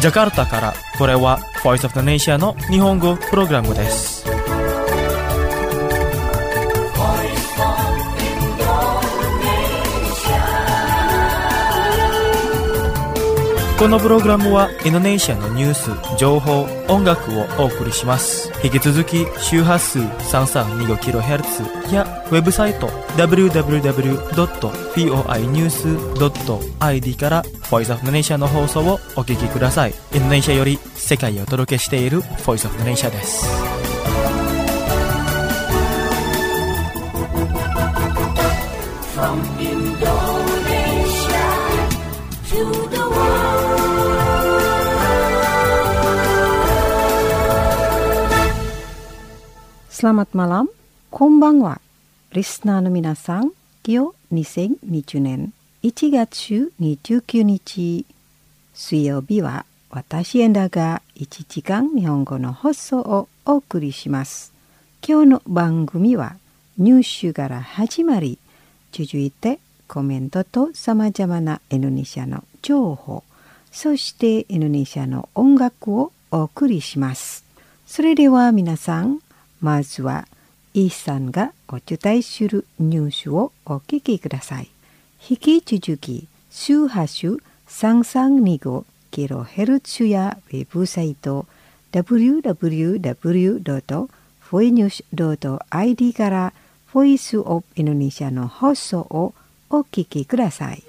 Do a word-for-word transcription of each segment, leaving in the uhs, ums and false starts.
ジャカルタからこれは Voice of the Nation の日本語プログラムです。このプログラムはインドネシアのニュース、情報、音楽をお送りします。引き続き周波数 さんさんにごキロヘルツ やウェブサイト ダブリューダブリューダブリュードットフォーアイニュースドットアイディー から Voice of the Nation の放送をお聞きください。インドネシアより世界をお届けしている Voice of the Nation です。From Indonesia to the world. Selamat malam, konbanwa. Listenerの皆さん、今日にせんにじゅうねんいちがつにじゅうくにち水曜日は私エンダがいちじかん日本語の放送をお送りします。今日の番組はニュースから始まり、続いてコメントとさまざまなインドネシアの情報、そしてインドネシアの音楽をお送りします。それでは皆さん、まずはイーさんがお伝えするニュースをお聞きください。引き続き周波数さんさんにごキロヘルツ やウェブサイト ダブリューダブリューダブリュードットフォーニュースドットアイディー からボイスオブインドネシアの放送をお聞きください。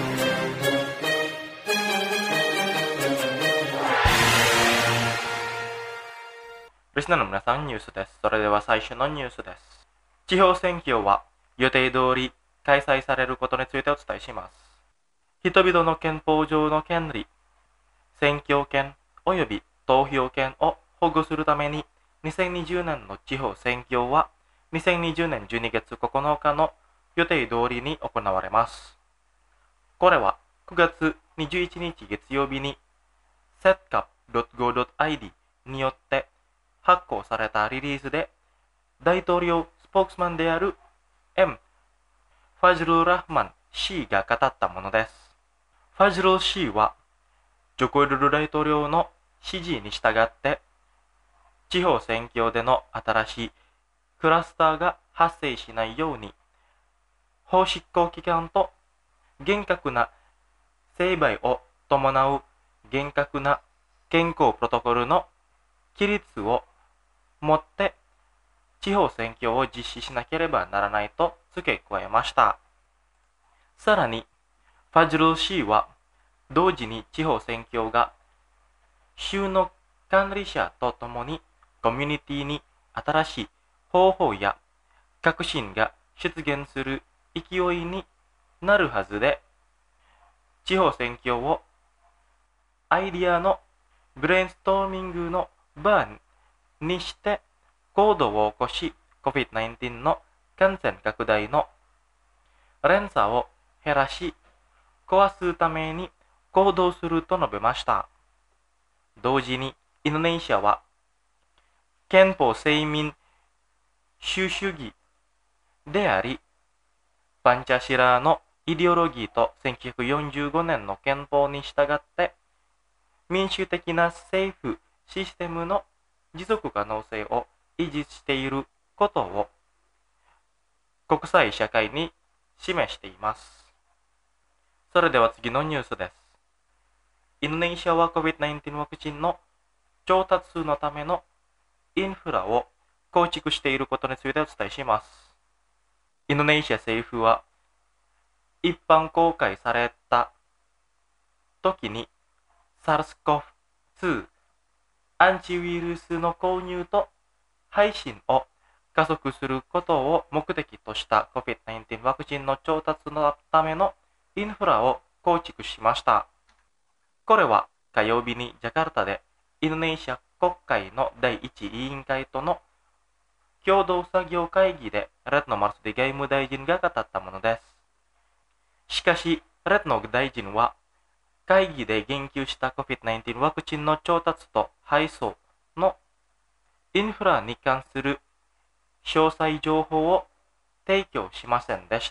リスナーの皆さん、ニュースです。それでは最初のニュースです。地方選挙は予定通り開催されることについてお伝えします。人々の憲法上の権利、選挙権及び投票権を保護するためににせんにじゅうねんの地方選挙はにせんにじゅうねんじゅうにがつここのかの予定通りに行われます。これはくがつにじゅういちにち月曜日に セットカップドットゴードットアイディー によって発行されたリリースで、大統領スポークスマンである M. ファジル・ラフマン氏が語ったものです。ファジル氏は、ジョコ・ウィドド大統領の指示に従って、地方選挙での新しいクラスターが発生しないように、法執行機関と厳格な成敗を伴う厳格な健康プロトコルの規律をもって地方選挙を実施しなければならないと付け加えました。さらに、ファジル氏は同時に地方選挙が州の管理者とともにコミュニティに新しい方法や革新が出現する勢いになるはずで、地方選挙をアイディアのブレインストーミングの場にして行動を起こし コビッドナインティーン の感染拡大の連鎖を減らし壊すために行動すると述べました。同時にインドネシアは憲法制民主主義であり、パンチャシラーのイデオロギーとせんきゅうひゃくよんじゅうごねんの憲法に従って民主的な政府システムの持続可能性を維持していることを国際社会に示しています。それでは次のニュースです。インドネシアは コビッドナインティーン ワクチンの調達のためのインフラを構築していることについてお伝えします。インドネシア政府は一般公開された時に サルスコブツー アンチウイルスの購入と配信を加速することを目的とした コビッドナインティーン ワクチンの調達のためのインフラを構築しました。これは火曜日にジャカルタでインドネシア国会の第一委員会との共同作業会議でレットノ・マルスディ外務大臣が語ったものです。しかし、レットノ大臣は会議で言及した コビッドナインティーン ワクチンの調達と配送のインフラに関する詳細情報を提供しませんでした。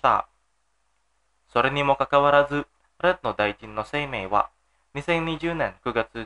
それにもかかわらず、レッド大臣の声明はにせんにじゅうねんくがつ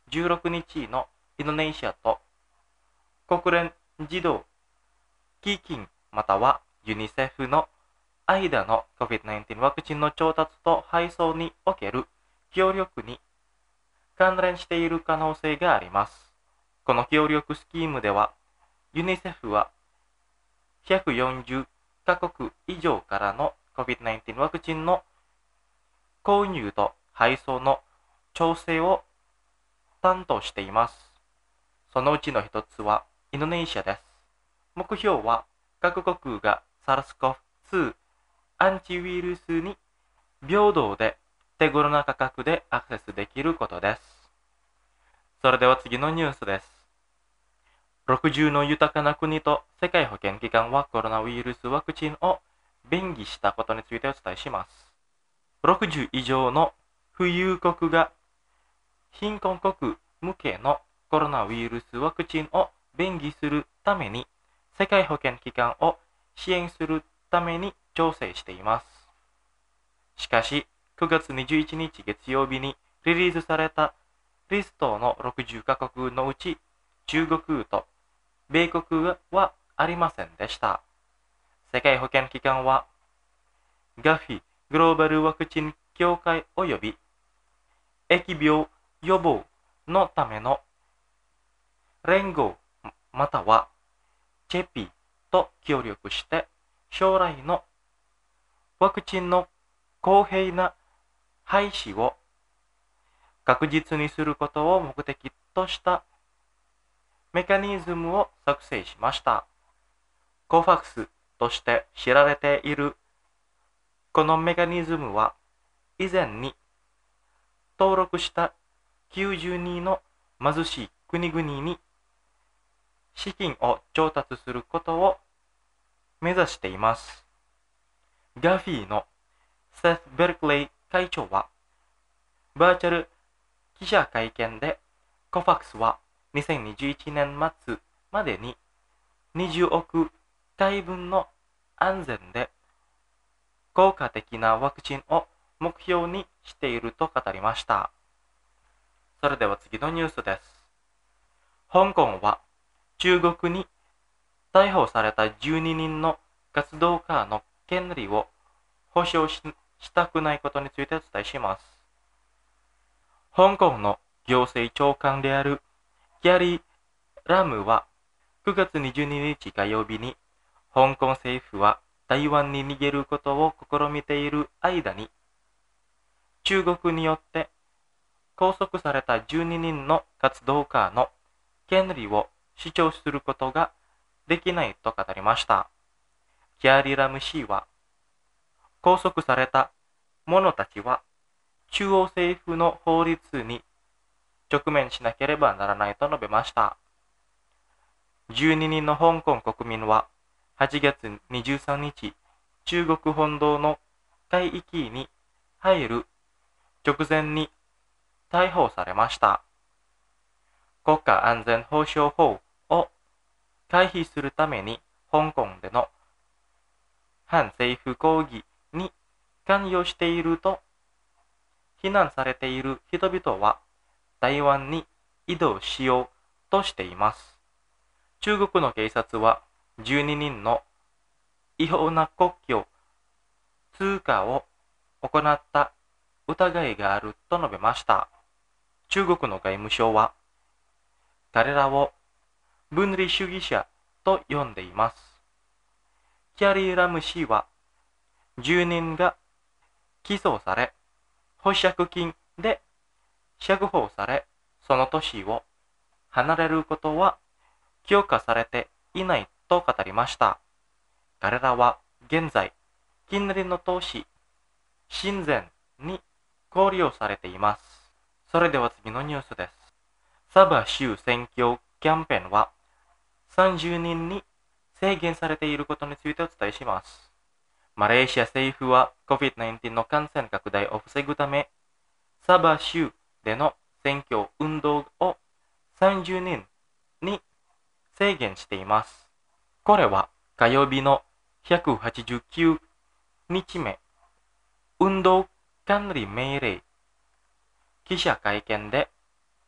じゅうろくにちのインドネシアと国連児童基金またはユニセフの間の コビッドナインティーン ワクチンの調達と配送における協力に関連している可能性があります。この協力スキームでは、ユニセフはひゃくよんじゅっかこく以上からの コビッドナインティーン ワクチンの購入と配送の調整を担当しています。そのうちの一つはインドネシアです。目標は各国が サルスコブツー アンチウイルスに平等で手頃な価格でアクセスできることです。それでは次のニュースです。ろくじゅうの豊かな国と世界保健機関はコロナウイルスワクチンを便宜したことについてお伝えします。ろくじゅう以上の富裕国が貧困国向けのコロナウイルスワクチンを便宜するために世界保健機関を支援するために調整しています。しかし、くがつにじゅういちにち月曜日にリリースされたリストのろくじゅっかこくのうち中国と米国はありませんでした。世界保健機関はガフィグローバルワクチン協会及び疫病予防のための連合またはチェピと協力して将来のワクチンの公平な廃止を確実にすることを目的としたメカニズムを作成しました。コファクスとして知られているこのメカニズムは以前に登録したきゅうじゅうにの貧しい国々に資金を調達することを目指しています。ガフィーのセス・ベルクレイ会長はバーチャル記者会見でコファクスはにせんにじゅういちねん末までににじゅうおくかいぶんの安全で効果的なワクチンを目標にしていると語りました。それでは次のニュースです。香港は中国に逮捕されたじゅうににんの活動家の権利を保障 し, したくないことについてお伝えします。香港の行政長官であるキャリー・ラムはくがつにじゅうににち火曜日に香港政府は台湾に逃げることを試みている間に中国によって拘束されたじゅうににんの活動家の権利を主張することができないと語りました。キャリー・ラム氏は拘束された者たちは中央政府の法律に直面しなければならないと述べました。じゅうににんの香港国民ははちがつにじゅうさんにち中国本土の海域に入る直前に逮捕されました。国家安全保障法を回避するために香港での反政府抗議に関与していると非難されている人々は台湾に移動しようとしています。中国の警察はじゅうににんの違法な国境通過を行った疑いがあると述べました。中国の外務省は彼らを分離主義者と呼んでいます。キャリー・ラム氏はじゅうにんが起訴され保釈金で釈放されその都市を離れることは許可されていないと語りました。彼らは現在近隣の都市深センに拘留されています。それでは次のニュースです。サバ州選挙キャンペーンはさんじゅうにんに制限されていることについてお伝えします。マレーシア政府は コビッドナインティーン の感染拡大を防ぐため、サバ州での選挙運動をさんじゅうにんに制限しています。これは火曜日のひゃくはちじゅうきゅうにちめ、運動管理命令記者会見で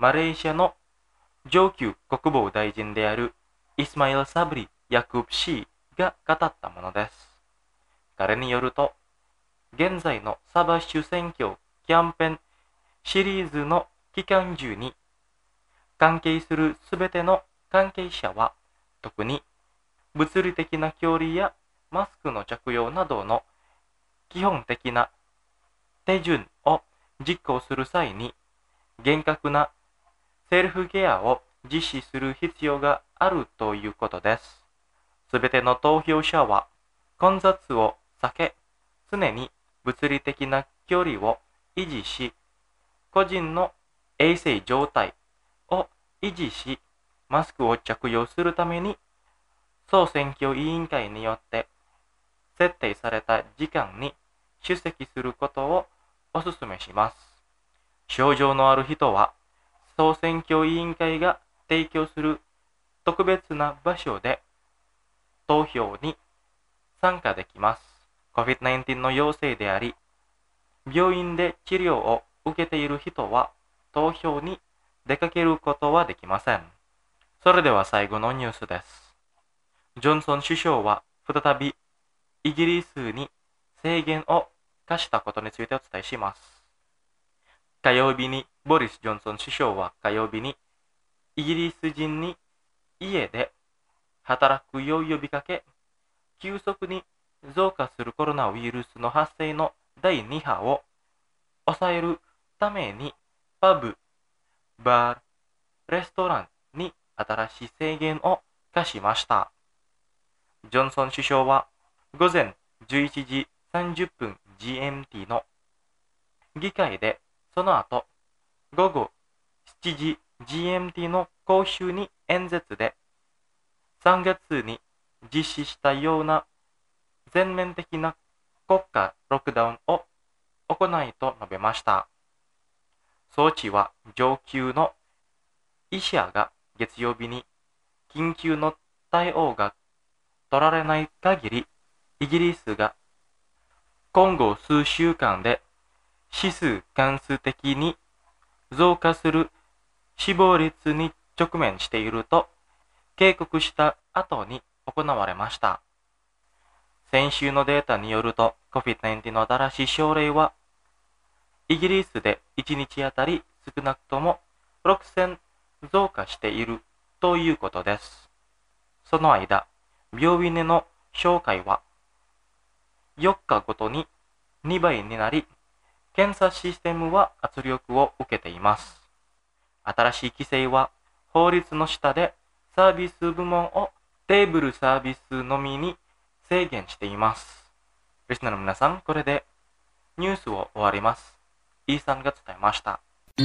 マレーシアの上級国防大臣であるイスマイル・サブリ・ヤクブ・シーが語ったものです。彼によると、現在のサバ州選挙キャンペーンシリーズの期間中に、関係するすべての関係者は、特に物理的な距離やマスクの着用などの基本的な手順を実行する際に、厳格なセルフケアを実施する必要があるということです。すべての投票者は混雑を避け、常に物理的な距離を維持し、個人の衛生状態を維持し、マスクを着用するために、総選挙委員会によって設定された時間に出席することをお勧めします。症状のある人は、総選挙委員会が提供する特別な場所で投票に参加できます。コビッドナインティーン の陽性であり、病院で治療を受けている人は投票に出かけることはできません。それでは最後のニュースです。ジョンソン首相は再びイギリスに制限を課したことについてお伝えします。火曜日にボリス・ジョンソン首相は火曜日にイギリス人に家で働くよう呼びかけ、急速に増加するコロナウイルスの発生のだいに波を抑えるためにパブ、バー、レストランに新しい制限を課しました。ジョンソン首相は午前じゅういちじさんじゅっぷん ジーエムティー の議会で、その後午後しちじ ジーエムティー の講習に演説で、さんがつに実施したような全面的な国家ロックダウンを行いと述べました。装置は上級の医者が月曜日に緊急の対応が取られない限り、イギリスが今後数週間で指数関数的に増加する死亡率に直面していると警告した後に行われました。先週のデータによると コビッドナインティーン の新しい症例はイギリスでいちにちあたり少なくともろくせん増加しているということです。その間、病院への紹介はよっかごとににばいになり、検査システムは圧力を受けています。新しい規制は法律の下でサービス部門をテーブルサービスのみに制限しています。リスナーの皆さん、これでニュースを終わります。イーさんが伝えました。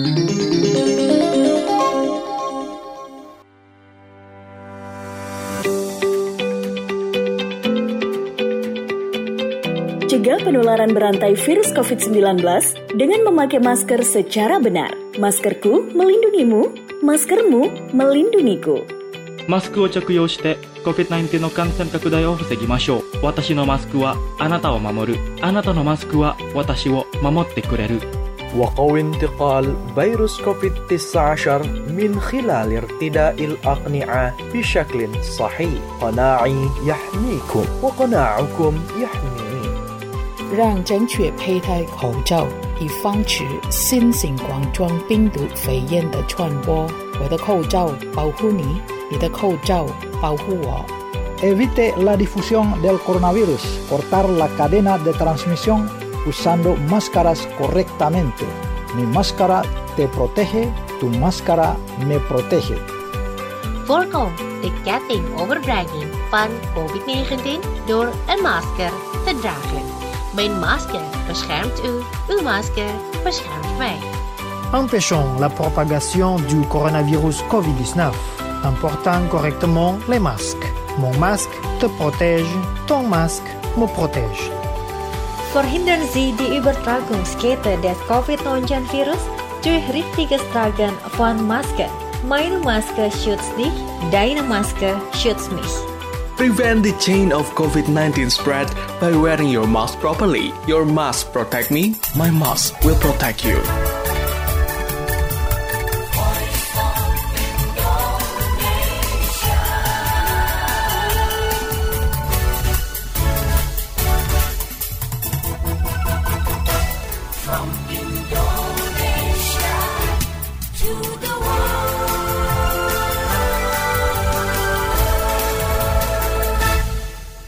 Cegah penularan berantai virus covid sembilan belas dengan memakai masker secara benar. Maskerku melindungimu, maskermu melindungiku. マスクを着用して コビッドナインティーン の感染拡大を防ぎましょう。私のマスクはあなたを守る。あなたのマスクは私を守ってくれる。 وقوي انتقال فيروس كوفيد تسعة عشر من خلال ارتداء الأقنعة بشكل صحيح. قناعي يحميكم وقناعكم يحميني. 让正确佩戴口罩，以防止新型冠状病毒肺炎的传播。我的口罩保护你，你的口罩保护我。 Evite la difusión del coronavirus. Cortar la cadena de transmisión usando máscaras correctamente. Mi máscara te protege, tu máscara me protege. Voorkom de ketting overdraging van covid negentien door een masker te dragen. Mijn masker beschermt u, uw masker beschermt mij. Empêchons la propagation du coronavirus covid dix-neuf en portant correctement les masques. Mon masque te protège, ton masque me protège. Verhindern Sie die Übertragungskette des covid neunzehn Virus durch richtiges Tragen von Masken. Meine Maske schützt dich, deine Maske schützt mich. Prevent the chain of covid nineteen spread by wearing your mask properly. Your mask protect me, my mask will protect you.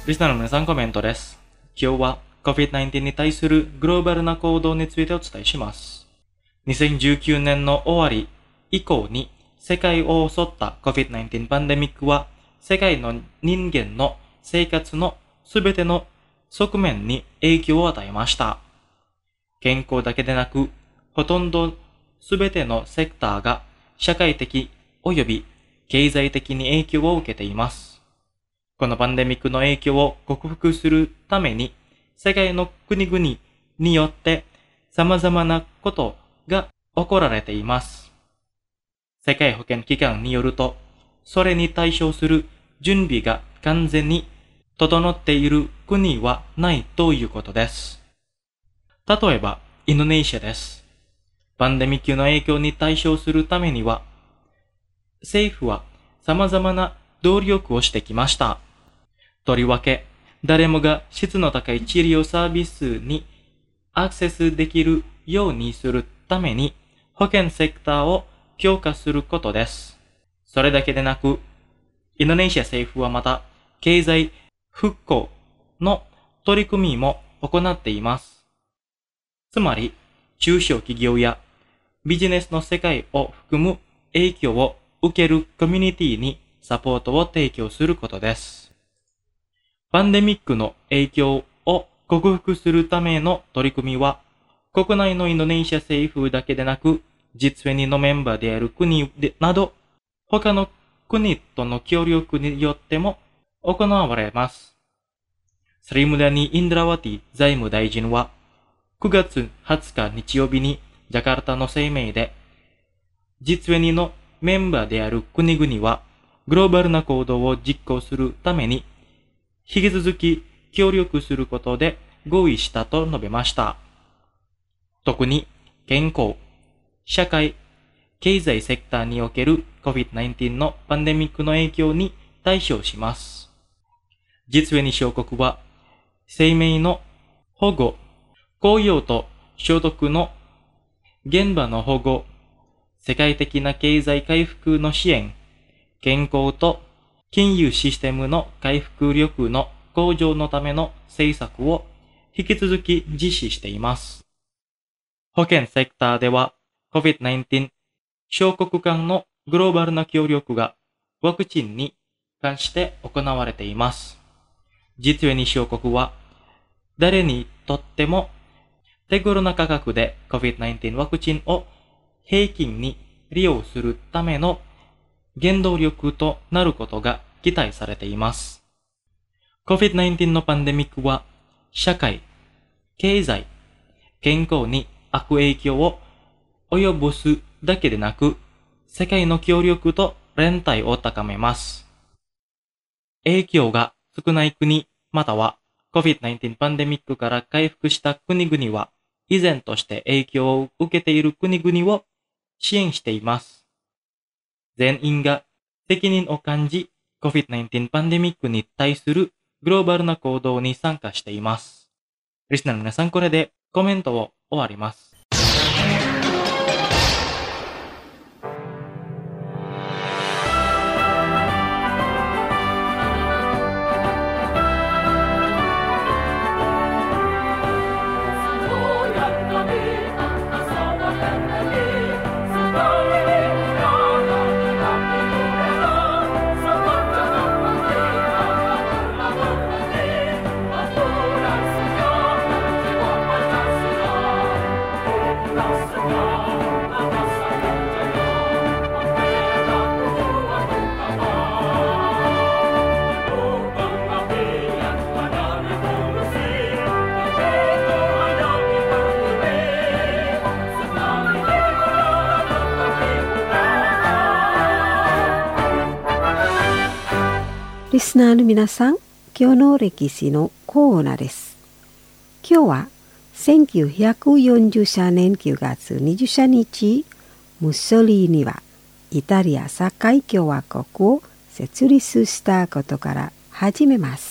リスナーの皆さんコメントです。今日は コビッドナインティーン に対するグローバルな行動についてお伝えします。にせんじゅうきゅうねんの終わり以降に世界を襲った コビッドナインティーン パンデミックは世界の人間の生活のすべての側面に影響を与えました。健康だけでなく、ほとんどすべてのセクターが社会的及び経済的に影響を受けています。このパンデミックの影響を克服するために、世界の国々によって様々なことが起こられています。世界保健機関によると、それに対処する準備が完全に整っている国はないということです。例えば、インドネシアです。パンデミックの影響に対処するためには、政府は様々な努力をしてきました。とりわけ、誰もが質の高い治療サービスにアクセスできるようにするために、保健セクターを強化することです。それだけでなく、インドネシア政府はまた、経済復興の取り組みも行っています。つまり、中小企業やビジネスの世界を含む影響を受けるコミュニティにサポートを提供することです。パンデミックの影響を克服するための取り組みは、国内のインドネシア政府だけでなく、ジートゥエンティーのメンバーである国でなど、他の国との協力によっても行われます。スリムダニ・インドラワティ財務大臣は、くがつはつか日曜日にジャカルタの声明で、ジートゥエンティーのメンバーである国々は、グローバルな行動を実行するために、引き続き協力することで合意したと述べました。特に健康、社会、経済セクターにおける コビッドナインティーン のパンデミックの影響に対処します。ジートゥエンティー諸国は生命の保護、雇用と所得の現場の保護、世界的な経済回復の支援、健康と金融システムの回復力の向上のための政策を引き続き実施しています。保健セクターでは コビッドナインティーン 諸国間のグローバルな協力がワクチンに関して行われています。ジートゥエンティー諸国は誰にとっても手頃な価格で コビッドナインティーン ワクチンを平均に利用するための原動力となることが期待されています。コビッドナインティーン のパンデミックは社会、経済、健康に悪影響を及ぼすだけでなく、世界の協力と連帯を高めます。影響が少ない国、または コビッドナインティーン パンデミックから回復した国々は、依然として影響を受けている国々を支援しています。全員が責任を感じ、コビッドナインティーン パンデミックに対するグローバルな行動に参加しています。リスナーの皆さん、これでコメントを終わります。 リスナーの皆さん、今日の歴史のコーナーです。今日はせんきゅうひゃくよんじゅうさんねんくがつにじゅうさんにち、ムッソリーニはイタリア境共和国を設立したことから始めます。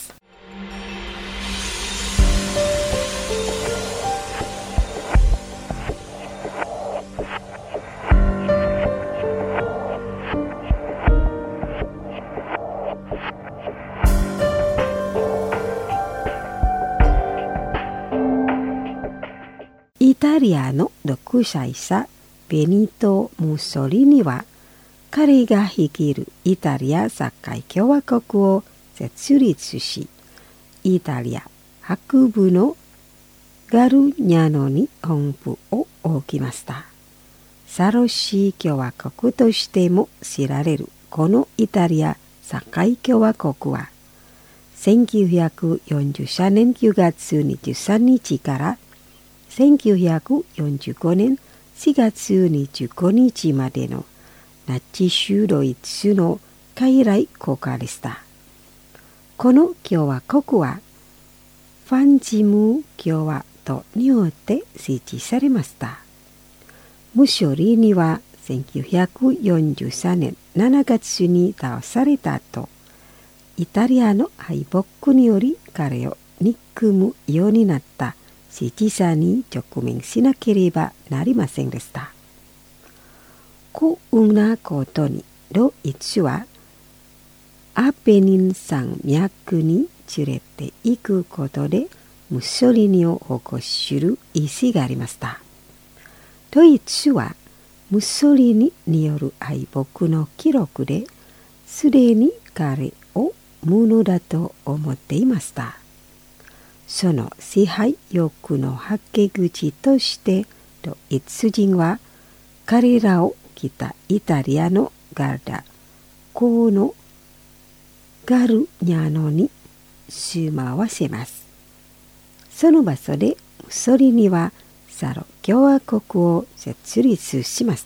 イタリアの独裁者ベニト・ムッソリーニは彼が率いるイタリアサッカー共和国を設立し、イタリア北部のガルニャノに本部を置きました。サロシ共和国としても知られるこのイタリアサッカー共和国は、せんきゅうひゃくよんじゅうさんねんくがつにじゅうさんにちからせんきゅうひゃくよんじゅうごねんしがつにじゅうごにちまでのナチ州ドイツの傀儡国家でした。この共和国はファンジム共和党によって設置されました。ムッソリーニはせんきゅうひゃくよんじゅうさんねんしちがつに倒された後、イタリアの敗北により彼を憎むようになった支持者に直面しなければなりませんでした。幸運なことにドイツはアペニン山脈に連れて行くことでムッソリーニを保護する意思がありました。ドイツはムッソリーニによる敗北の記録ですでに彼を無能だと思っていました。その支配欲のはけ口としてドイツ人は彼らを北イタリアのガルダ港のガルニャノに住まわせます。その場所でムッソリーニはサロ共和国を設立しました。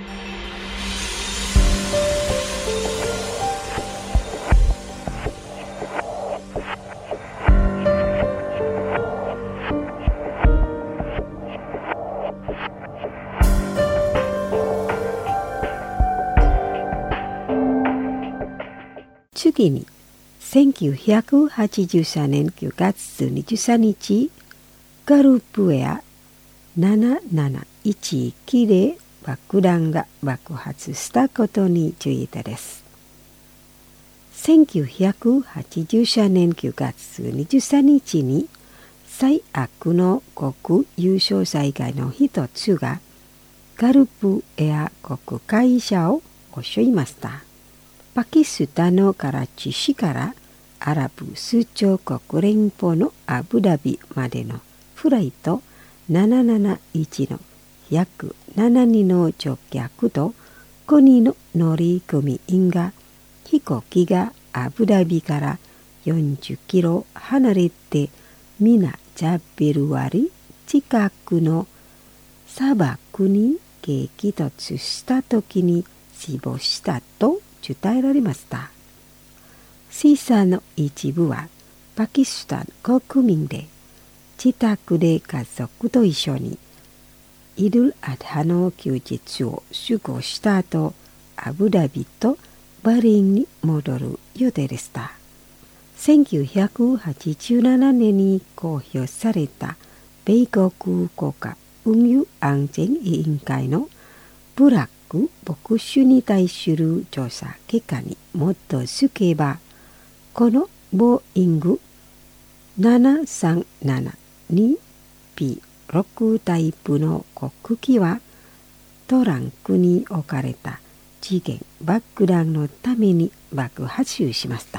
次にせんきゅうひゃくはちじゅうさんねんくがつにじゅうさんにち、ガルプエアなななないちいちで爆弾が爆発したことについてです。せんきゅうひゃくはちじゅうさんねんくがつにじゅうさんにちに最悪の国有傷災害の一つがガルプエア国会社を襲いました。パキスタンのカラチ市からアラブ首長国連邦のアブダビまでのフライトなななないちの約ななにんの乗客とごにんの乗組員が飛行機がアブダビからよんじゅっキロ離れてミナ・ジャベルワリ近くの砂漠に激突した時に死亡したと伝えられました。死者の一部はパキスタン国民で、自宅で家族と一緒にイドゥルアドハの休日を過ごした後、アブダビとバレーンに戻る予定でした。せんきゅうひゃくはちじゅうななねんに公表された米国国家運輸安全委員会のブラック牧種に対する調査結果に基づけば、このボーイングななさんななにピーろく タイプの航空機はトランクに置かれた時限爆弾のために爆発しました。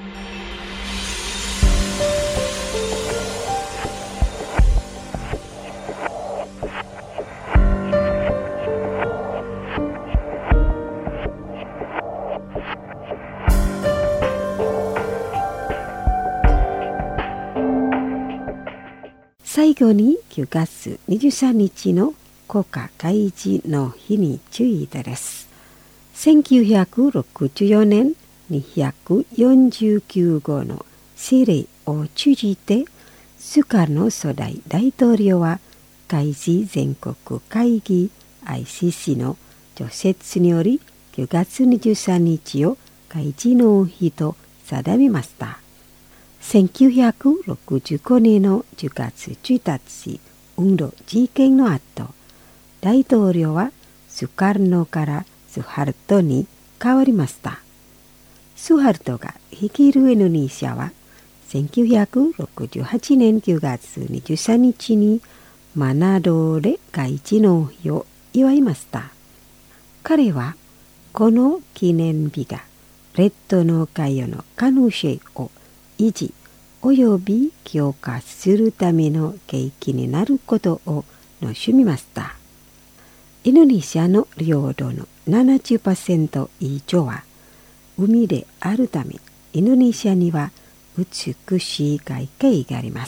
最後にくがつにじゅうさんにちの国家開示の日についてです。せんきゅうひゃくろくじゅうよねんにひゃくよんじゅうきゅうごうの指令を通じてスカルノ初代大統領は開示全国会議 アイシーシー の除雪によりくがつにじゅうさんにちを開示の日と定めました。せんきゅうひゃくろくじゅうごねんのじゅうがつついたち、運動事件の後、大統領はスカルノからスハルトに変わりました。スハルトが率いるインドネシアは、せんきゅうひゃくろくじゅうはちねんくがつにじゅうさんにちに Manado de Kaichi no hiを祝いました。彼はこの記念日が列島の会話の可能性を維持および強化するための契機になることを楽しみました。インドネシアの領土の ななじゅっパーセント 以上は海であるため、インドネシアには美しい海景があります。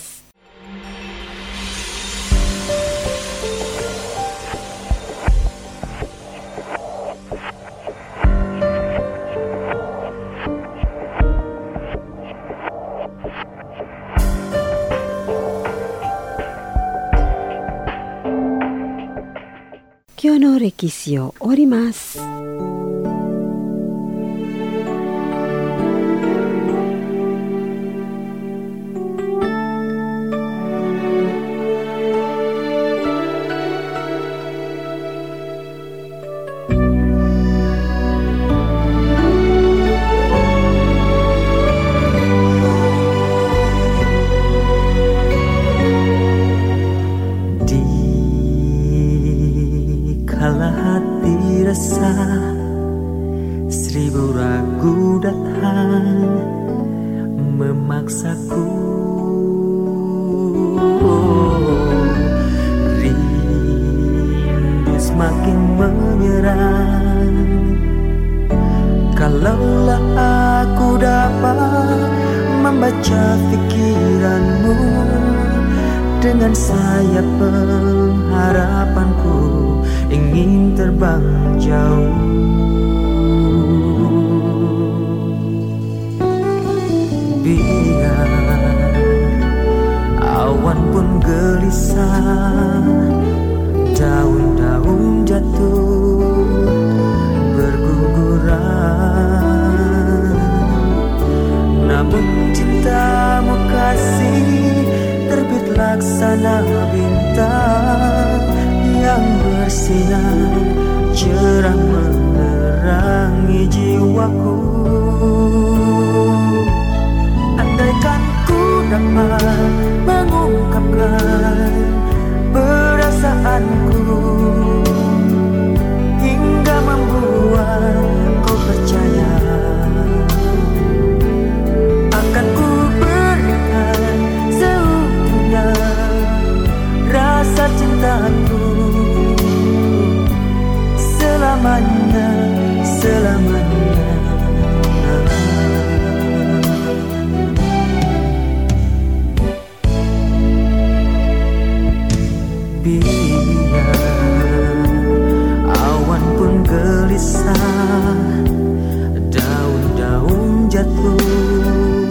今日の歴史を終わります。 Seribu ragu datang memaksaku, rindu semakin menyerang. Kalaulah aku dapat membaca pikiranmu, dengan sayap pengharapanku ingin terbang jauh. Biar awan pun gelisah, daun-daun jatuh berguguran, namun cintamu kasih terbit laksana bintang yang bersinar cerah menerangi jiwaku. Andaikan ku dapat mengungkapkan perasaanku hingga membuat kau percaya, akan ku berikan seutuhnya rasa cintaku selamanya, selamanya. Biar awan pun gelisah, daun-daun jatuh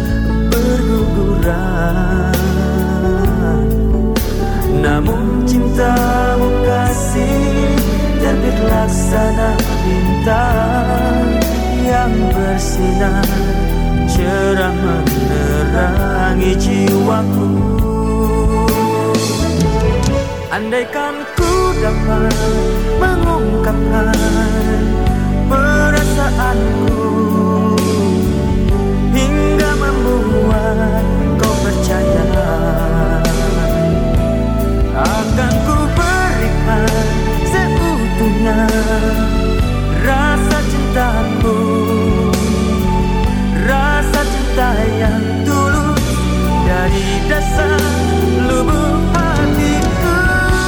berguguran, namun cintamu kasih terbit laksana bintang yang bersinar cerah menerangi jiwaku. Andaikan ku dapat mengungkapkan perasaanku hingga membuat kau percaya, akan ku berikan seutuhnya rasa cintaku, rasa cinta yang tulus dari dasar lubuk hatiku.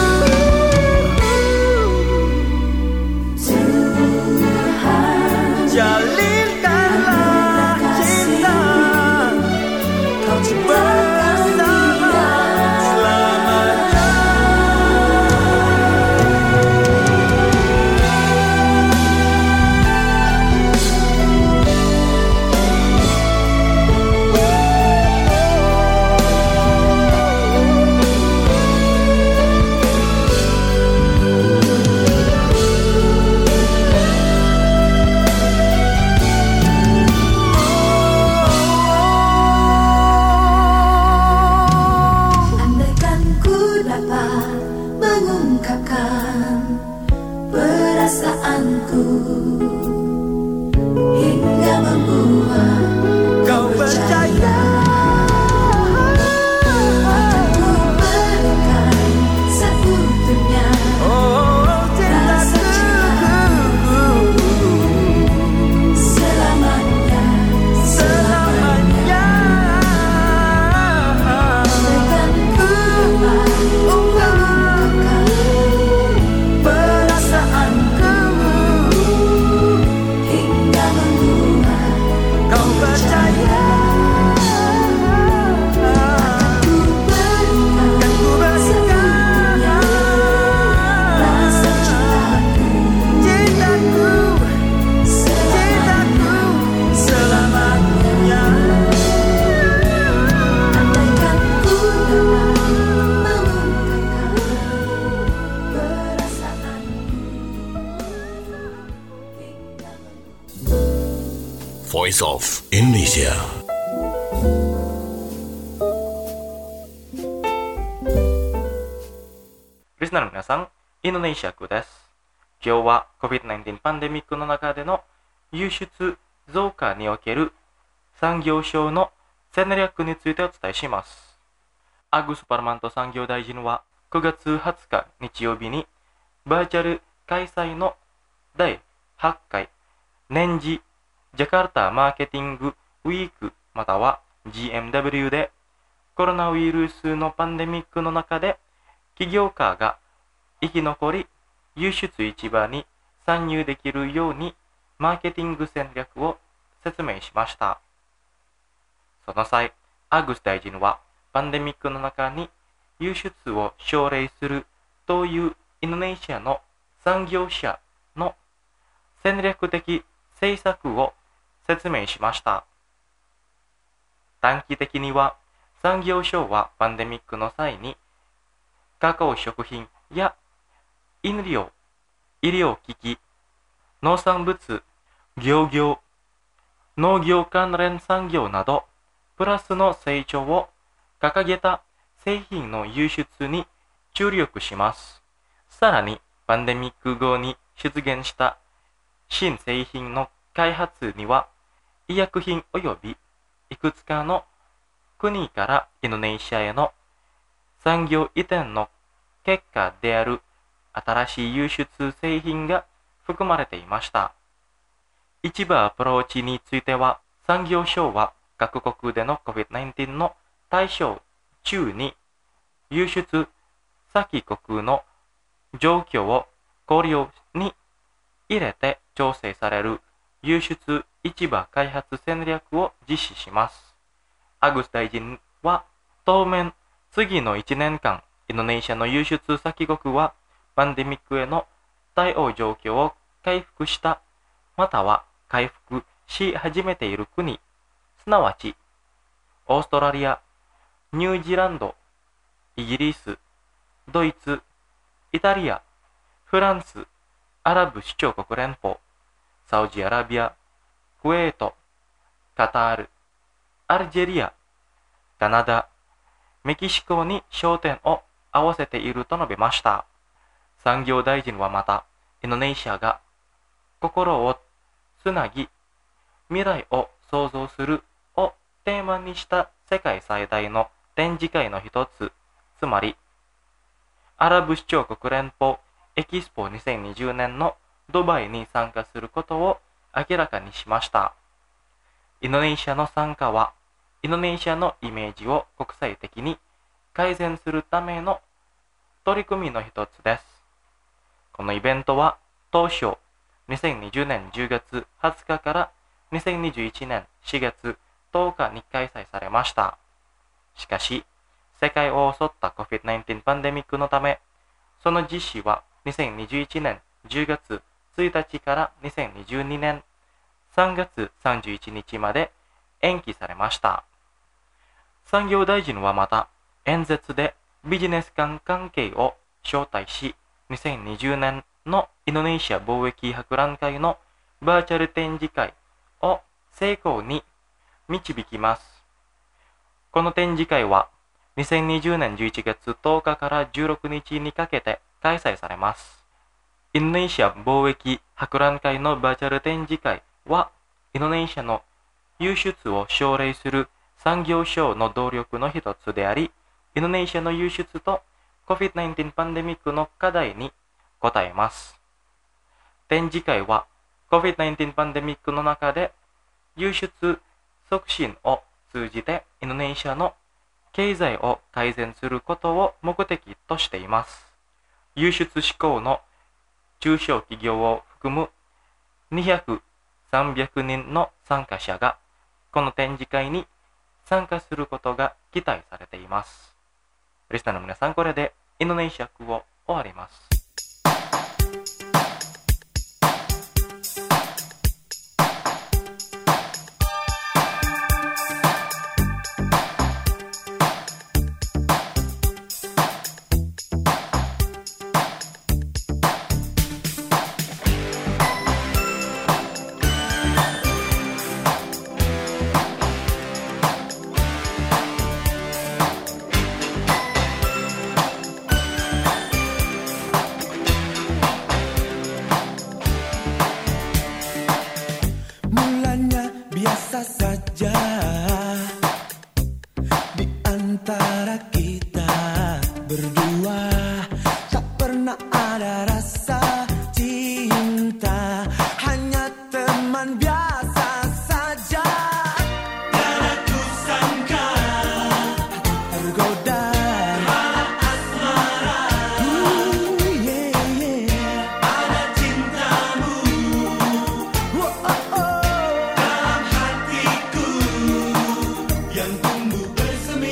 Jalinkanlah cinta kau bersama selamanya. Voice of Indonesia. Listener の皆さん、インドネシアクです。今日は コビッドナインティーン パンデミックの中での輸出増加における産業省の戦略についてお伝えします。アグス・パルマント産業大臣はくがつはつか日曜日にバーチャル開催のだいはちかい年次ジャカルタマーケティングウィークまたは ジーエムダブリュー でコロナウイルスのパンデミックの中で企業家が生き残り輸出市場に参入できるようにマーケティング戦略を説明しました。その際、アグス大臣はパンデミックの中に輸出を奨励するというインドネシアの産業者の戦略的政策を説明しました。短期的には産業省はパンデミックの際に加工食品や飲料、医療機器、農産物、漁業、農業関連産業などプラスの成長を掲げた製品の輸出に注力します。さらにパンデミック後に出現した新製品の開発には医薬品及びいくつかの国からインドネシアへの産業移転の結果である新しい輸出製品が含まれていました。市場アプローチについては、産業省は各国での コビッドナインティーン の対象中に輸出先国の状況を考慮に入れて調整される輸出市場開発戦略を実施します。アグス大臣は当面次のいちねんかんインドネシアの輸出先国はパンデミックへの対応状況を回復したまたは回復し始めている国、すなわちオーストラリア、ニュージーランド、イギリス、ドイツ、イタリア、フランス、アラブ首長国連邦、サウジアラビア、クウェート、カタール、アルジェリア、カナダ、メキシコに焦点を合わせていると述べました。産業大臣はまた、インドネシアが心をつなぎ、未来を創造するをテーマにした世界最大の展示会の一つ、つまり、アラブ首長国連邦エキスポにせんにじゅうねんのドバイに参加することを明らかにしました。インドネシアの参加は、インドネシアのイメージを国際的に改善するための取り組みの一つです。このイベントは当初にせんにじゅうねんじゅうがつはつかからにせんにじゅういちねんしがつとおかに開催されました。しかし、世界を襲った コビッドナインティーン パンデミックのため、その実施はにせんにじゅういちねんじゅうがつついたちからにせんにじゅうにねんさんがつさんじゅういちにちまで延期されました。産業大臣はまた演説でビジネス間関係を招待し、にせんにじゅうねんのインドネシア貿易博覧会のバーチャル展示会を成功に導きます。この展示会はにせんにじゅうねんじゅういちがつとおかからじゅうろくにちにかけて開催されます。インドネシア貿易博覧会のバーチャル展示会は、インドネシアの輸出を奨励する産業省の努力の一つであり、インドネシアの輸出と コビッドナインティーン パンデミックの課題に応えます。展示会は コビッドナインティーン パンデミックの中で輸出促進を通じてインドネシアの経済を改善することを目的としています。輸出志向の中小企業を含むにひゃく、さんびゃくにんの参加者がこの展示会に参加することが期待されています。リスナーの皆さん、これでインドネシア語を終わります。 yang tumbuh bersemi.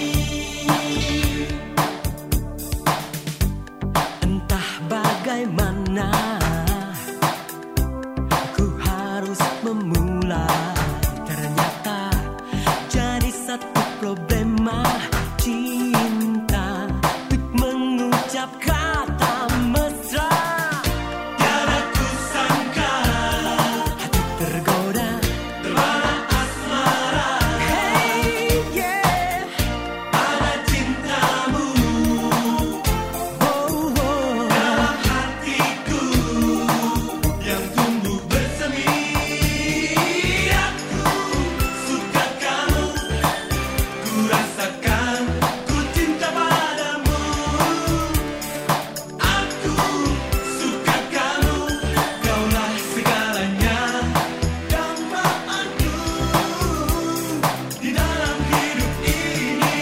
Entah bagaimana ku harus memulai, ternyata jadi satu problema cinta untuk mengucap kata mesra. Tiada ku sangka hati tergoda terbara asmara. Hey yeah, ada cintamu oh, oh, dalam hatiku yang tumbuh bersemi. Aku suka kamu, ku rasakan ku cinta padamu. Aku suka kamu, kaulah segalanya, dambaan di dalam hidup ini.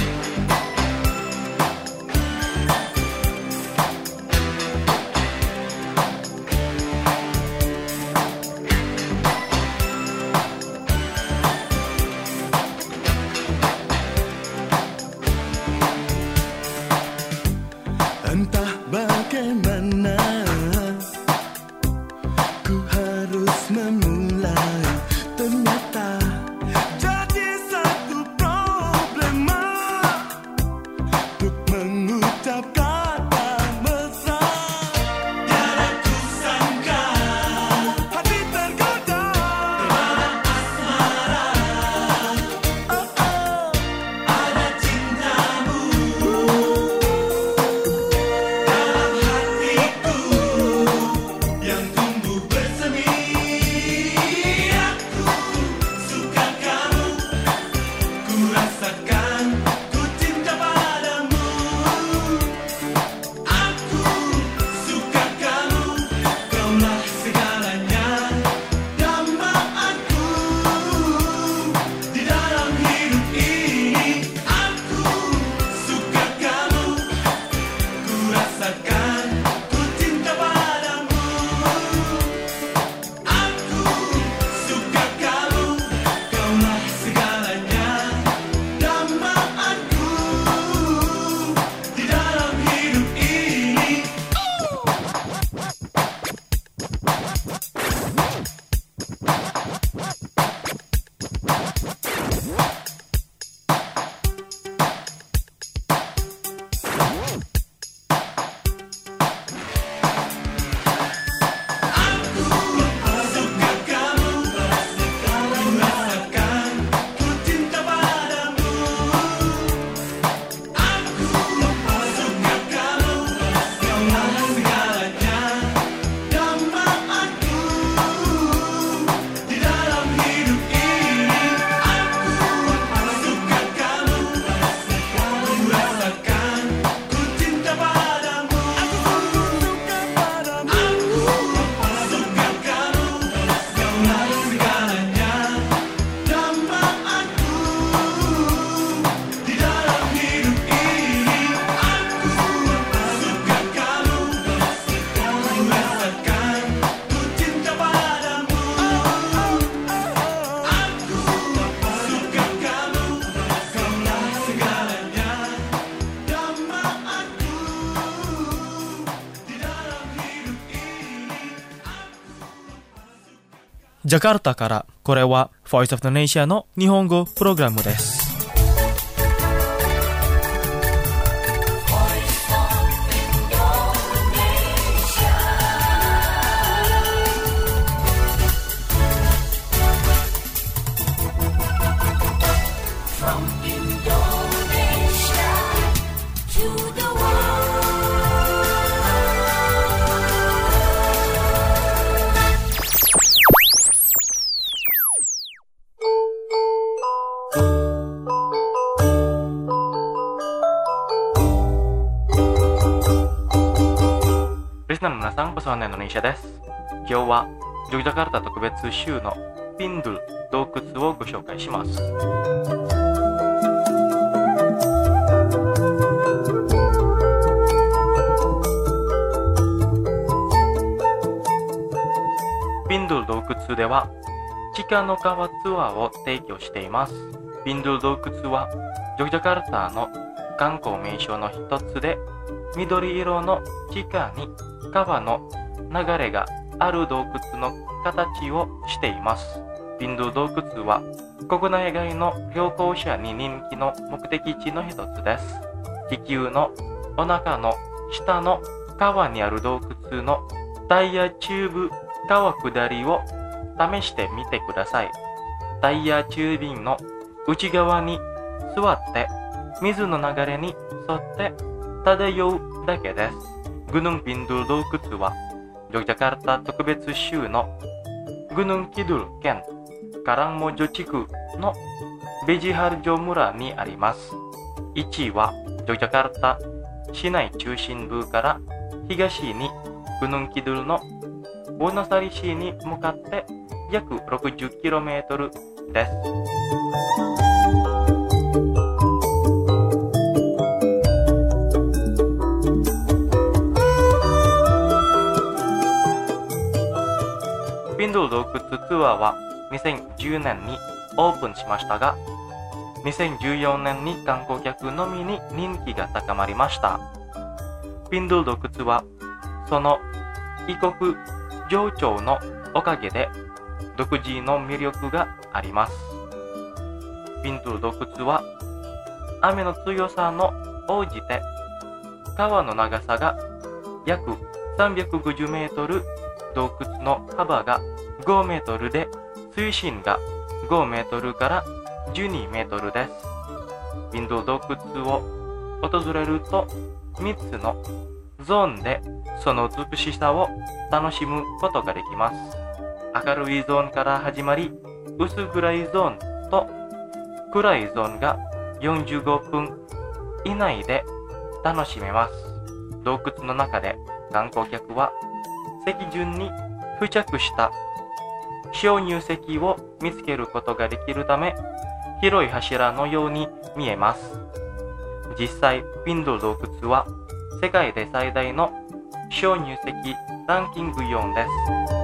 Entah bagaimana ku harus memulai, ternyata jadi satu problema untuk mengucap kata mesra. Tiada ku sangka hati tergoda terbara asmara. Oh oh, ada cintamu dalam hatiku yang tumbuh bersemi. Aku suka kamu, ku rasakan ku cinta padamu. Aku suka kamu, kaulah segalanya, dambaan di dalam hidup ini. Aku suka kamu, ku rasakan ku cinta padamu. Aku suka kamu, kaulah segalanya, dambaan di dalam hidup ini. Suka kamu, rasakan ku cinta padamu. Aku suka kamu, kaulah segalanya, dambaan di dalam hidup ini. Aku suka kamu, rasakan ku cinta padamu. Aku suka padamu. Aku suka kamu, kaulah segalanya, dambaan di dalam hidup ini. Aku suka kamu, rasakan ku cinta padamu. Aku suka kamu, kaulah segalanya, dambaan di dalam hidup ini. Jakarta からこれは Voice of the Nation の日本語プログラムです。リスナーの皆さん、ボスワンのインドネシアです。今日はジョグジャカルタ特別週のピンドゥル洞窟をご紹介します。ピンドゥル洞窟では地下の川ツアーを提供しています。 ピンドゥル洞窟はジョグジャカルタの観光名所の一つで、緑色の地下に川の流れがある洞窟の形をしています。ピンドゥル洞窟は国内外の旅行者に人気の目的地の一つです。地球のお腹の下の川にある洞窟のタイヤチューブ川下りを試してみてください。タイヤチュービンの内側に座って水の流れに沿って漂うだけです。グヌンピンドゥル洞窟はジョグジャカルタ特別州のグヌンキドゥル県カランモジョ地区のベジハルジョ村にあります。いちいはジョグジャカルタ市内中心部から東にグヌンキドゥルのボナサリ市に向かって約 ろくじゅっキロメートル です。ピンドゥル洞窟ツアーはにせんじゅうねんにオープンしましたが、にせんじゅうよねんに観光客のみに人気が高まりました。ピンドゥル洞窟はその異国情緒のおかげで独自の魅力があります。ピンドゥル洞窟は雨の強さの応じて川の長さが約さんびゃくごじゅうメートル、洞窟の幅がごメートルで水深がごメートルからじゅうにメートルです。ピンドゥル洞窟を訪れるとみっつのゾーンでその美しさを楽しむことができます。明るいゾーンから始まり、薄暗いゾーンと暗いゾーンがよんじゅうごふん以内で楽しめます。洞窟の中で観光客は石順に付着した鍾乳石を見つけることができるため、広い柱のように見えます。実際、ピンドゥル洞窟は世界で最大の鍾乳石ランキングよんです。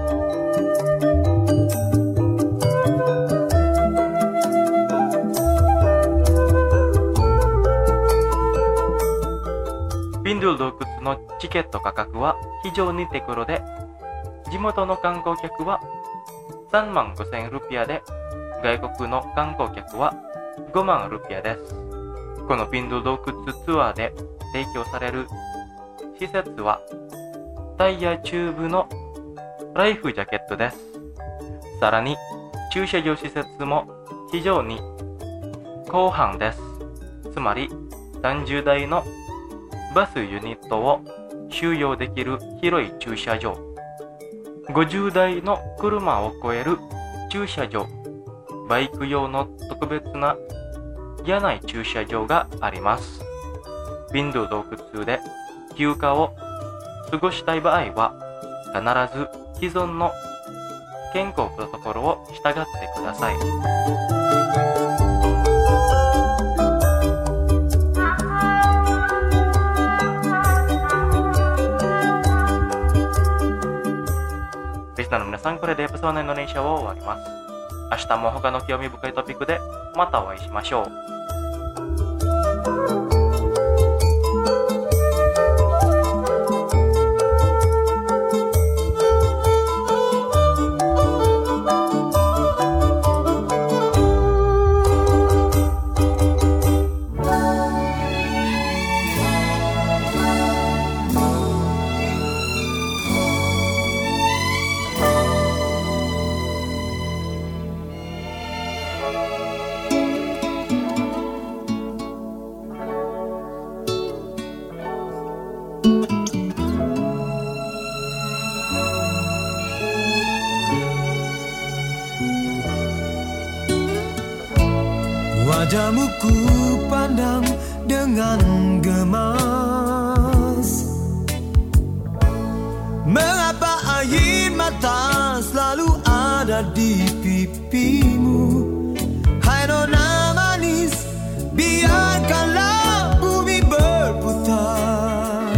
ピンドゥル洞窟のチケット価格は非常に手頃で、地元の観光客はさんまんごせんルピアで、外国の観光客はごまんルピアです。このピンドゥル洞窟ツアーで提供される施設はタイヤチューブのライフジャケットです。さらに駐車場施設も非常に広範です。つまりさんじゅうだいのバスユニットを収容できる広い駐車場、ごじゅうだいの車を超える駐車場、バイク用の特別な野内駐車場があります。ピンドゥル洞窟で休暇を過ごしたい場合は、必ず既存の健康プロトコルを従ってください。リスナーの皆さん、これでエプソードインドネシアを終わります。明日も他の興味深いトピックでまたお会いしましょう。 Wajahmu ku pandang dengan gemas. Mengapa air mata selalu ada di pipimu? Hai nona manis, biarkanlah bumi berputar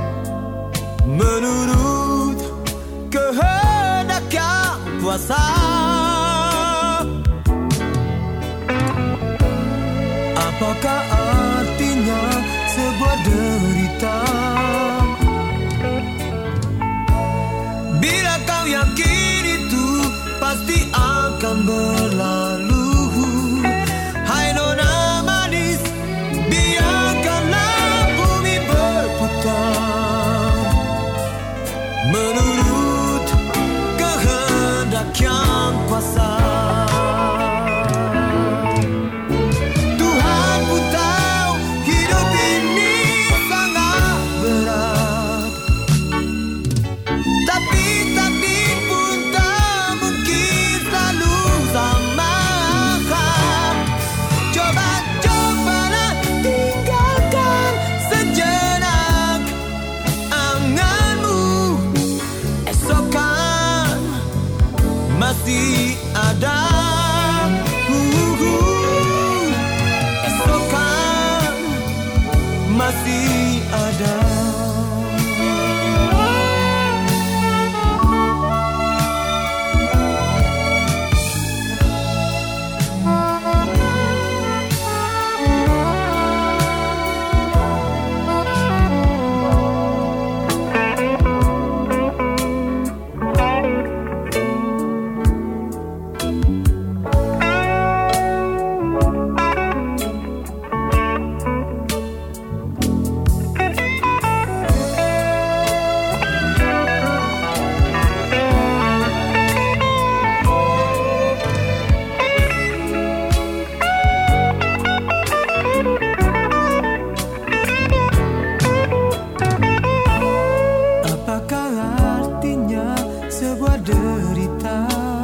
menurut kehendak yang kuasa. Apakah artinya sebuah derita? Bila kau yakin itu pasti akan berlalu. Hai nona manis, biarkanlah bumi berputar menurut kehendak yang kuasa. Tuhan pun tahu hidup ini sangat berat, tapi takdir pun tak mungkin selalu sama. Coba-cobalah tinggalkan sejenak anganmu. Esok kan masih ada. Uh-huh. Esok kan masih ada. Apakah artinya sebuah derita?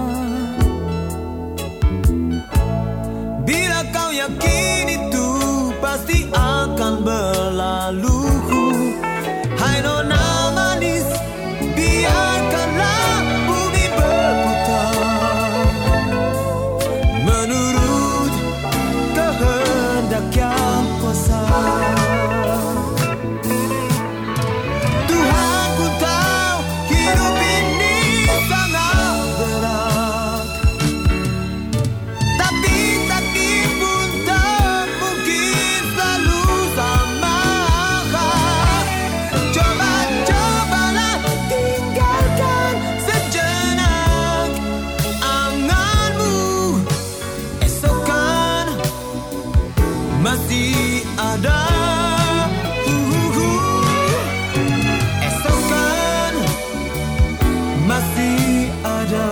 Bila kau yakin itu pasti akan berlalu. Hai nona manis, biarkanlah bumi berputar menurut kehendak yang kuasa. Tuhan pun tahu hidup ini sangat berat, tapi takdir pun tak mungkin selalu sama. Coba-cobalah tinggalkan sejenak anganmu. Esok kan masih ada. Esok kan masih ada.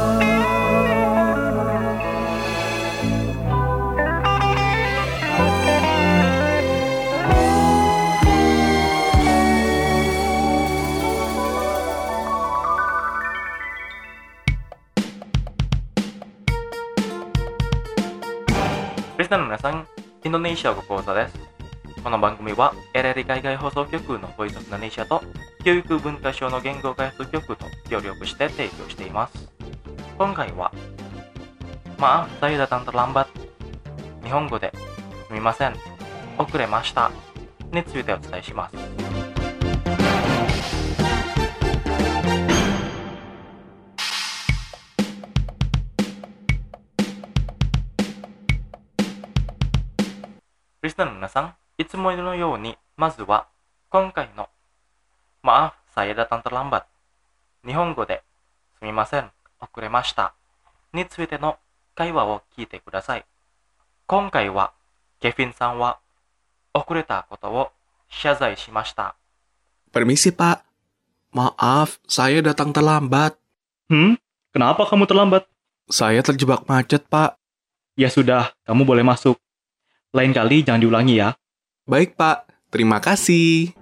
Listenerの皆さん、インドネシア語講座です。この番組は エルエル 海外放送局のボイスオブインドネシアと教育文化省の言語開発局と協力して提供しています。今回は Maaf, saya datang terlambat。日本語ですみません、遅れましたについてお伝えします。リスナーの皆さん、いつものように、まずは今回の Maaf, saya datang terlambat。日本語ですみません、遅れましたについての会話を聞いてください。今回はケフィンさんは遅れたことを謝罪しました。 Permisi, Pak. Maaf, saya datang terlambat. Hmm? Kenapa kamu terlambat? Saya terjebak macet, Pak. Ya sudah, kamu boleh masuk. Lain kali jangan diulangi ya. Baik, Pak. Terima kasih.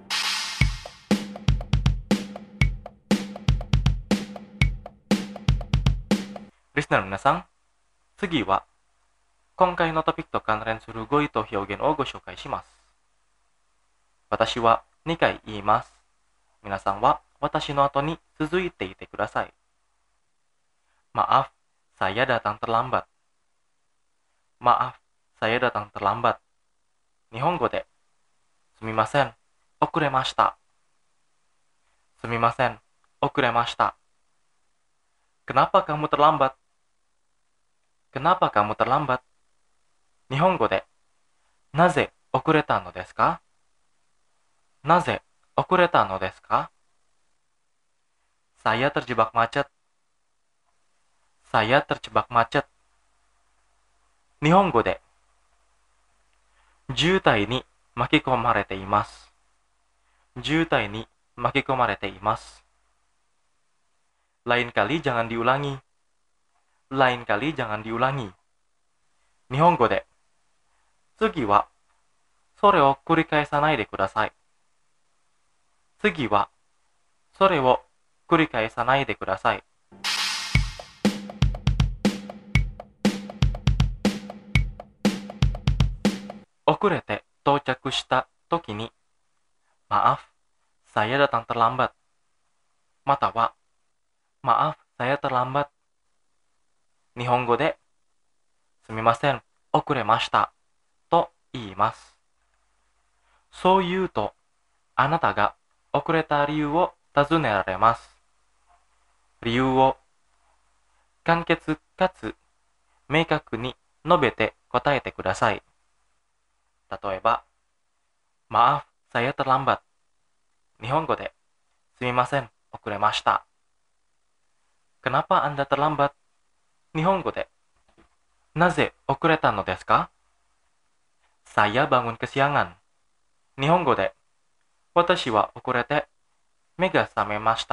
Listener の皆さん、次は今回のトピックと関連する語彙と表現をご紹介します。私はにかい言います。皆さんは私の後に続いていてください。Maaf, saya datang terlambat. Maaf, saya datang terlambat. 日本語ですみません、遅れました。すみません、遅れました。Kenapa kamu terlambat? Kenapa kamu terlambat? 日本語でなぜ遅れたのですか？なぜ遅れたのですか？ Saya terjebak macet. Saya terjebak macet. Nihongo de. 渋滞に巻き込まれています。渋滞に巻き込まれています。Lain kali jangan diulangi. Lain kali jangan diulangi. Nihongo de. 次はそれを繰り返さないでください。次はそれを繰り返さないでください。遅れて到着した時に、maaf, saya datang terlambat. または、maaf, saya terlambat. 日本語で、すみません、遅れました。と言います。そう言うと、あなたが遅れた理由を尋ねられます。理由を簡潔かつ明確に述べて答えてください。例えば、maaf, saya terlambat. 日本語で、すみません、遅れました。Kenapa Anda terlambat? 日本語で、なぜ遅れたのですか？ Saya bangun kesiangan. 日本語で、私は遅れて目が覚めました。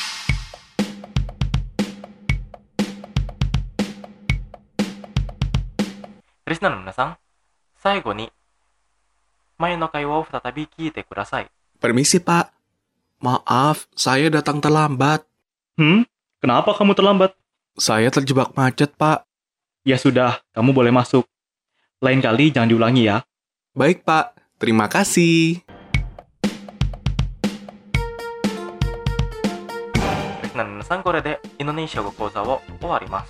リスナーの皆さん、最後に前の会話を再び聞いてください。 Permisi, Pak. Maaf, saya datang terlambat. Hmm? Kenapa kamu terlambat? Saya terjebak macet, Pak. Ya sudah, kamu boleh masuk. Lain kali jangan diulangi ya. Baik, Pak. Terima kasih. リスナーの皆さん、これでインドネシア語講座を終わります。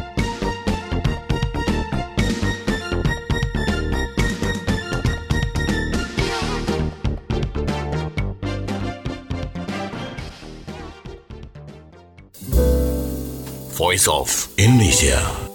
Voice of Indonesia.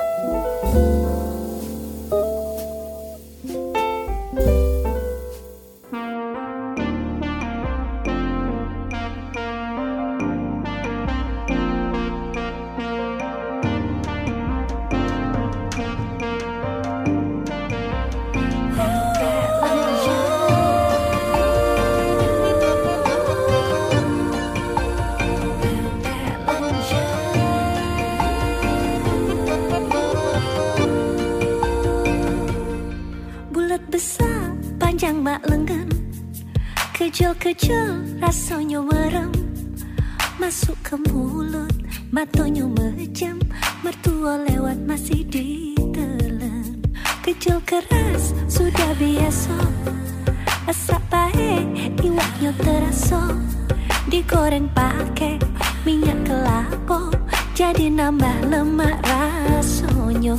Kecil-kecil rasanya merem, masuk ke mulut, matanya mejam, mertua lewat masih ditelan. Kecil keras sudah biasa, asap pahit iwaknya terasa, digoreng pakai minyak kelapa, jadi nambah lemak rasanya.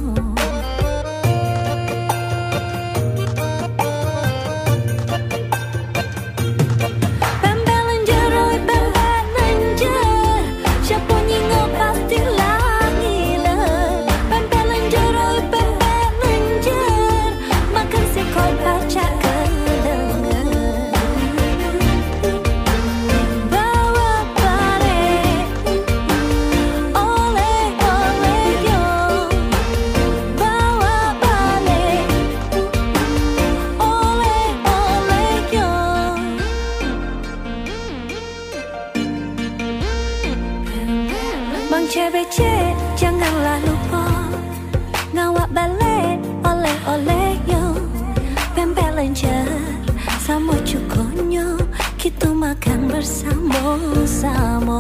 Cewek-cewek janganlah lupa ngawak balik oleh-oleh yo, pempek lenjer sama cukonya kita makan bersama-sama.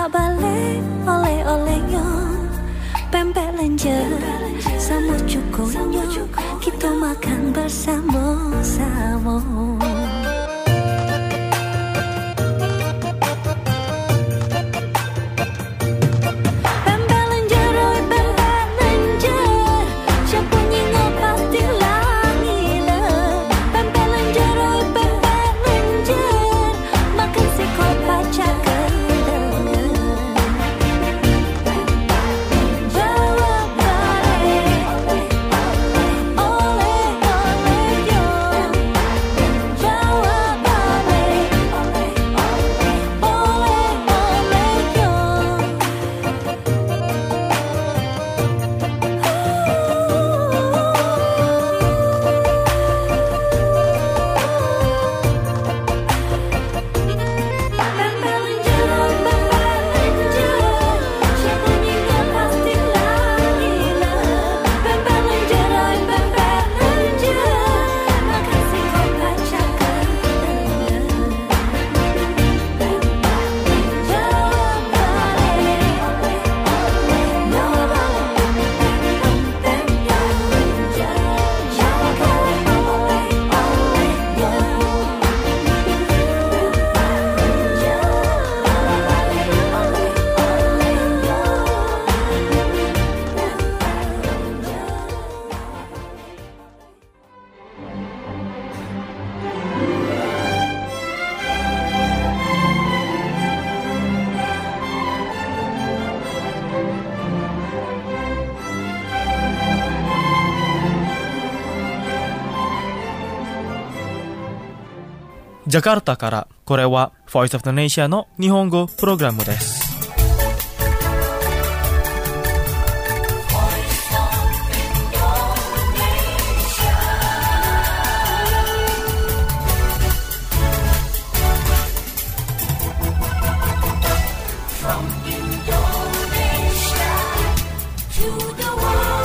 ngawak balik oleh-olehnya pempek lenjer sama cukunya kita makan bersama-sama. Jakarta からこれは Voice of the Nation の日本語プログラムです。 From Indonesia to the world.